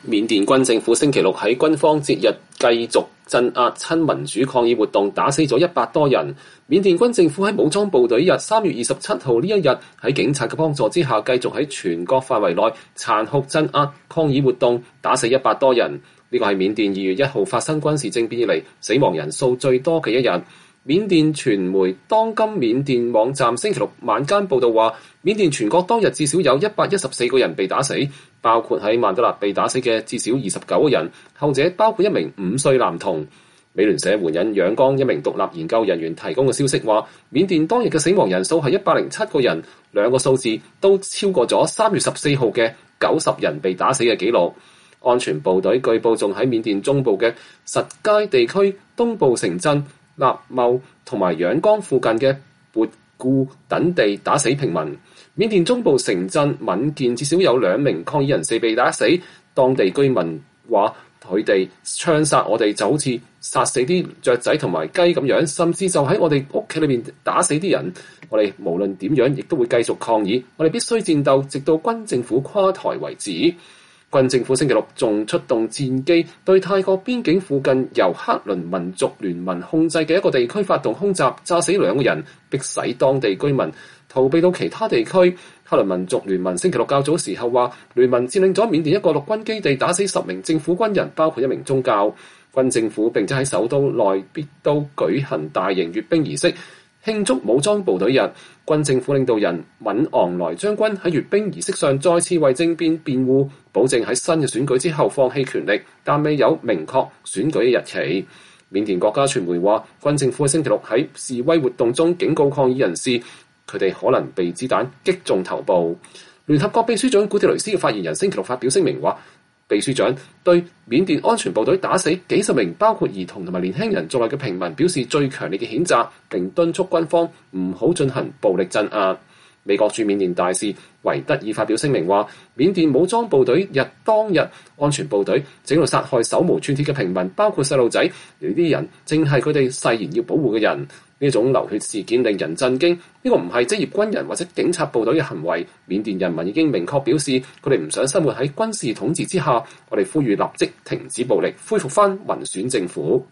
緬甸軍政府星期六喺軍方節日繼續鎮壓親民主抗議活動，打死咗100多人。緬甸軍政府喺武裝部隊日3月27號呢一日喺警察嘅幫助之下，繼續喺全國範圍內殘酷鎮壓抗議活動，打死100多人。呢個係緬甸2月1號發生軍事政變以嚟死亡人數最多嘅一日。緬甸傳媒當今緬甸網站星期六晚間報道話，緬甸全國當日至少有114個人被打死，包括喺曼德勒被打死嘅至少29個人，後者包括一名5歲男童。美聯社援引仰光一名獨立研究人員提供嘅消息話，緬甸當日嘅死亡人數係107個人，兩個數字都超過咗3月14號嘅90人被打死嘅紀錄。安全部隊據報仲喺緬甸中部嘅實街地區、東部城鎮納茂同埋仰光附近嘅勃固等地打死平民。緬甸中部城鎮敏建至少有2名抗議人士被打死，當地居民話佢哋槍殺我哋就好似殺死啲雀仔同埋雞咁樣，甚至就喺我哋屋企裏面打死啲人。我哋無論點樣亦都會繼續抗議，我哋必須戰鬥直到軍政府垮台為止。軍政府星期六仲出動戰機對泰國邊境附近由克倫民族聯盟控制嘅一個地區發動空襲，炸死2個人，迫使當地居民逃避到其他地區。克倫民族聯盟星期六較早時候話，聯盟佔領咗緬甸一個陸軍基地，打死10名政府軍人，包括1名宗教。軍政府並且喺首都內必都舉行大型閱兵儀式，慶祝武裝部隊日。軍政府領導人敏昂萊將軍喺閱兵儀式上再次為政變辯護，保證喺新嘅選舉之後放棄權力，但未有明確選舉嘅日期。緬甸國家傳媒話，軍政府喺星期六喺示威活動中警告抗議人士，佢哋可能被子彈擊中頭部。聯合國秘書長古特雷斯嘅發言人星期六發表聲明話，秘書長對緬甸安全部隊打死幾十名包括兒童同埋年輕人在內嘅平民表示最強烈嘅譴責，並敦促軍方唔好進行暴力鎮壓。美國駐緬甸大使維德爾發表聲明話，緬甸武裝部隊日當日，安全部隊正喺度殺害手無寸鐵嘅平民，包括細路仔。呢啲人正係佢哋誓言要保護嘅人。呢種流血事件令人震驚，呢個唔係職業軍人或者警察部隊嘅行為。緬甸人民已經明確表示，佢哋唔想生活喺軍事統治之下。我哋呼籲立即停止暴力，恢復返民選政府。